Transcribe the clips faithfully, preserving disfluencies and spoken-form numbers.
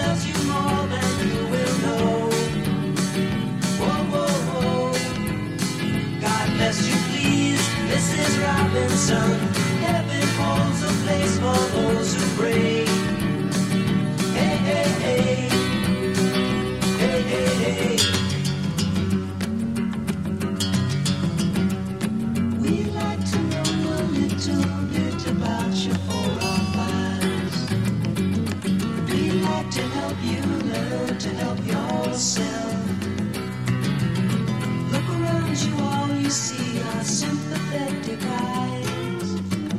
loves you more than you will know. Whoa, whoa, whoa. God bless you, please, Missus Robinson. Heaven holds a place for those who pray. Hey, hey, hey. Hey, hey, hey. We'd like to know a little bit about your forefathers. We'd like to help you learn to help yourself. Look around you, all you see are sympathetic eyes.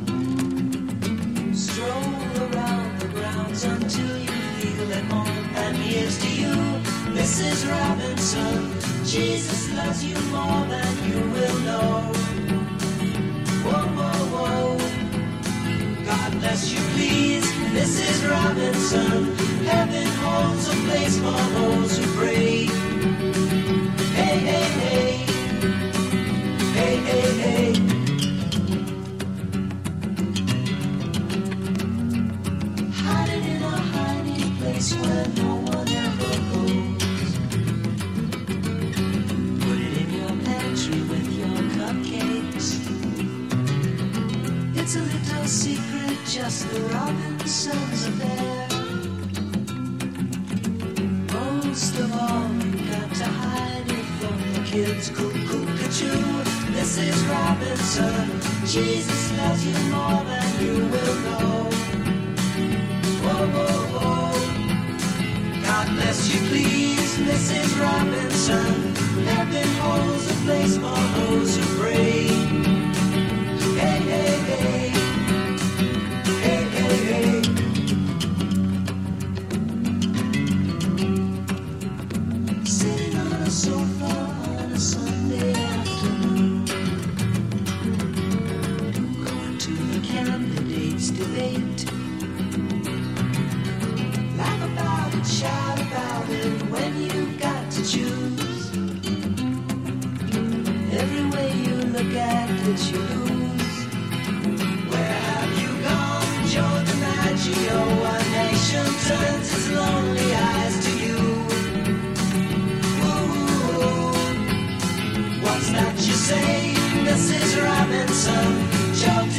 Stroll around the grounds until you feel at home. And here's to you, Missus Robinson. Jesus loves you more than you will know. Whoa, whoa, whoa. God bless you, please, Missus Robinson. Heaven holds a place for those who pray. Hey, hey, hey. Hey, hey, hey. Hiding in a hiding place where no one ever goes. Put it in your pantry with your cupcakes. It's a little secret, just the Robinsons affair. Most of all, you got to hide it from the kids. Cuckoo-cuckoo, Missus Robinson. Jesus loves you more than you will know. Whoa, whoa, whoa. God bless you, please, Missus Robinson. Heaven holds a place for those who pray. Hey, hey, hey. Hey, hey, hey. Sitting on a sofa on a Sunday afternoon, going to the candidates' debate. Laugh about it, shout about it when you've got to choose. Every way you look at it, you lose. Where have you gone, Joe DiMaggio? A nation turns its lonely eyes to you. Ooh, what's that you say, Missus Robinson? Joe